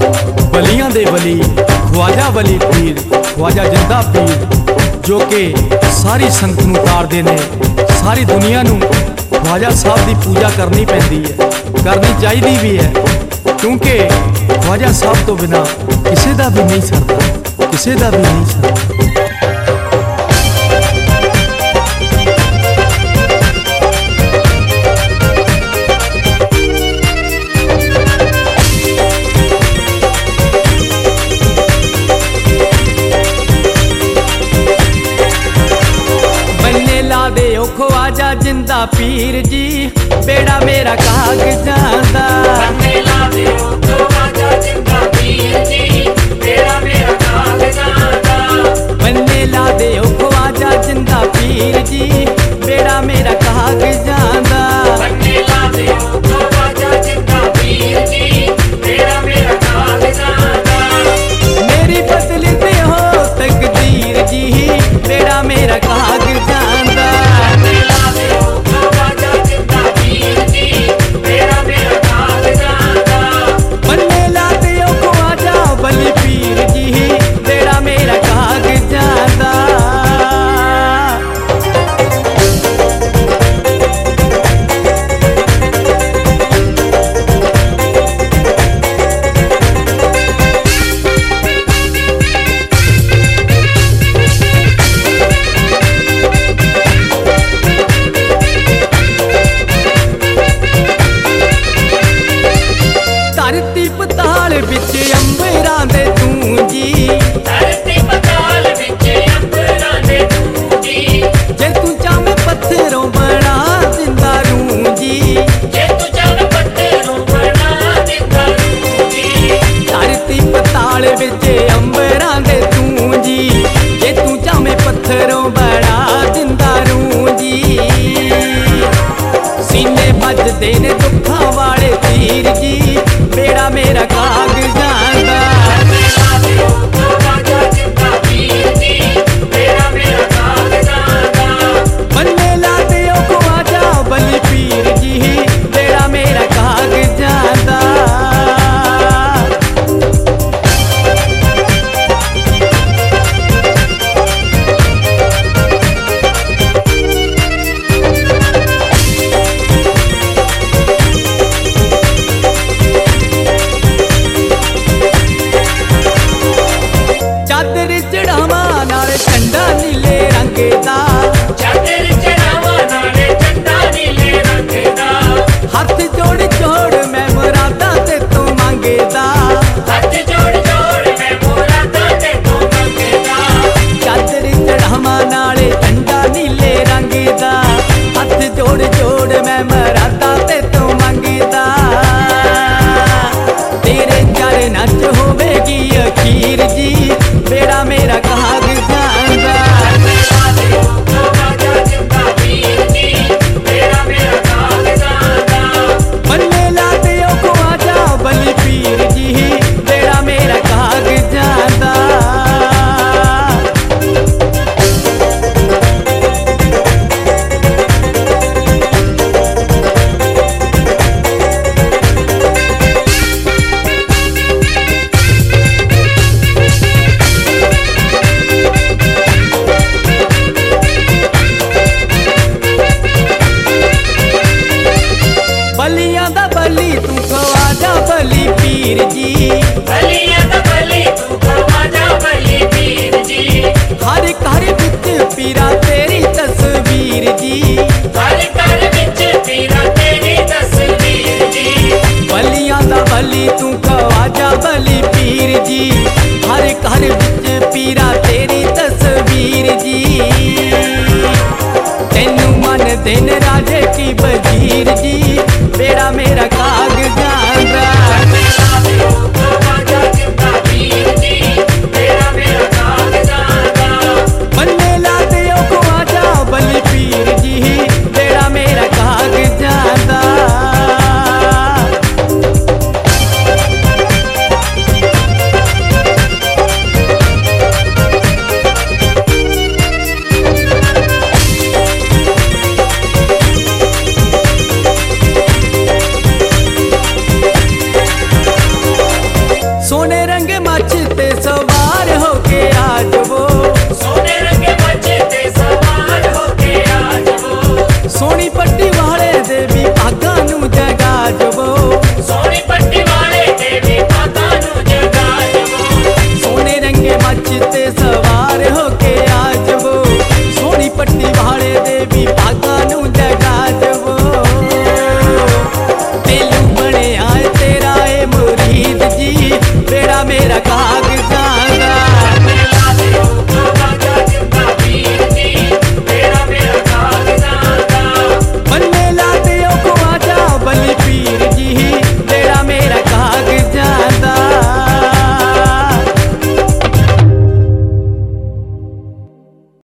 बलियां दे बली ख्वाजा वली पीर, ख्वाजा जिंदा पीर जो कि सारी संगत नूं तारदे ने। सारी दुनिया नूं ख्वाजा साहब की पूजा करनी पैंदी है, करनी चाहिए भी है, क्योंकि ख्वाजा साहब तो बिना किसी का भी नहीं सरदा, किसी का भी नहीं सरदा। ख्वाजा जिंदा पीर जी बेड़ा मेरा काग जांदा, बन्ने ला दे ओ ख्वाजा जिंदा पीर जी बेड़ा मेरा काग जांदा, बन्ने ला दे ओ ख्वाजा जिंदा पीर जी बेड़ा मेरा काग जांदा, बन्ने ला दे ओ ख्वाजा जिंदा पीर जी बेड़ा मेरा काग जांदा। मेरी बदली ते हो तकदीर जी बेड़ा मेरा काग जांदा, धरती पताल विच अंबरां दे तू जी, धरती पताल विच अंबरां दे तू जी, जे तू चाहे पत्थरों बना दिंदा रूं जी, जे तू चाहे पत्थरों बना दिंदा रूं जी, धरती पताल विच